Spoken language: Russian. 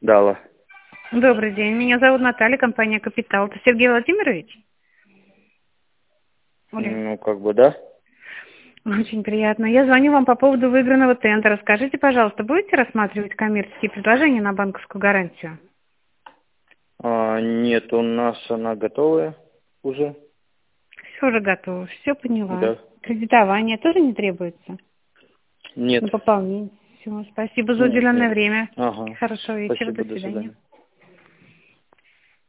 Да, алло. Добрый день, меня зовут Наталья, компания «Капитал». Это Сергей Владимирович? Ну, как бы, да. Очень приятно. Я звоню вам по поводу выигранного тендера. Скажите, пожалуйста, будете рассматривать коммерческие предложения на банковскую гарантию? Нет, у нас она готовая уже. Все уже готово, все поняла. Да. Кредитование тоже не требуется? Нет. На пополнение. Все, спасибо за Нет, уделенное нет. время. Ага. Хорошего вечера, до Спасибо, до свидания. свидания.